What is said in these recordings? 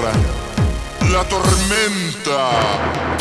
tierra, la tormenta.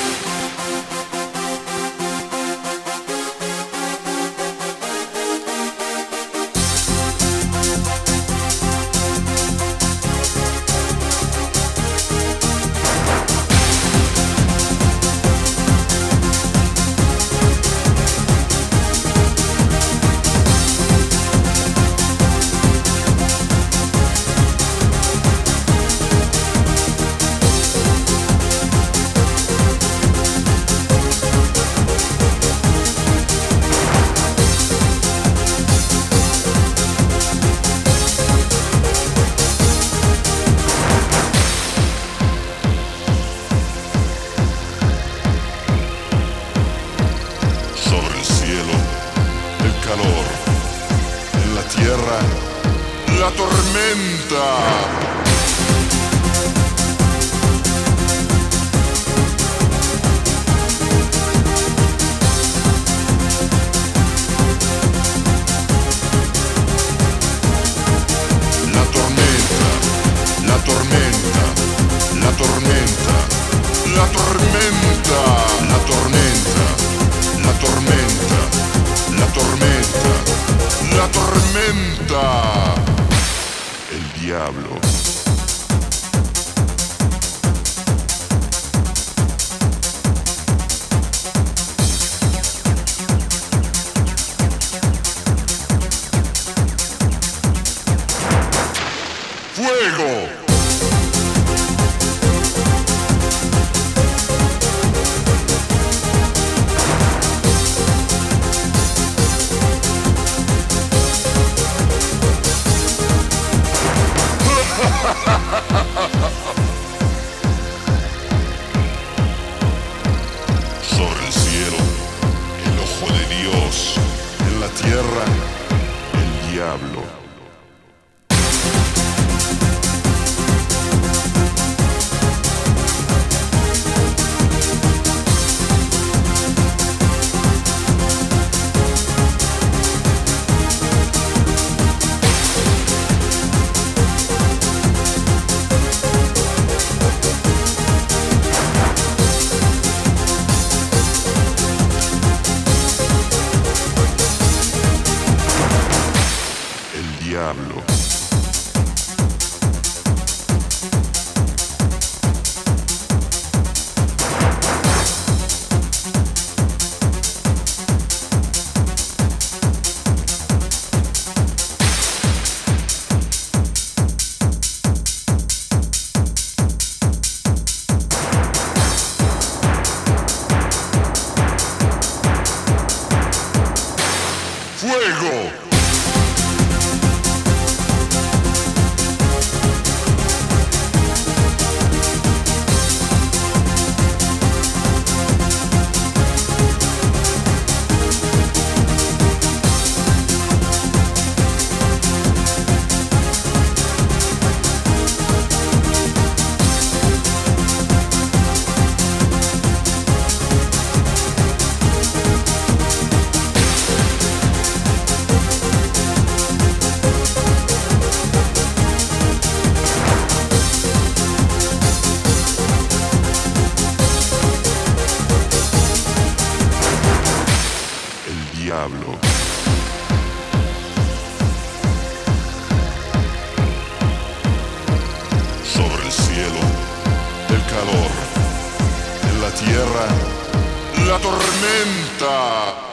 En la tierra, la tormenta. La tormenta, la tormenta, la tormenta, la tormenta, la tormenta, la tormenta, la tormenta, la tormenta, el diablo. ¡Fuego! Sobre el cielo, el ojo de Dios, en la tierra, el diablo. Diablo. ¡Fuego! Diablo. Sobre el cielo, el calor, en la tierra, la tormenta.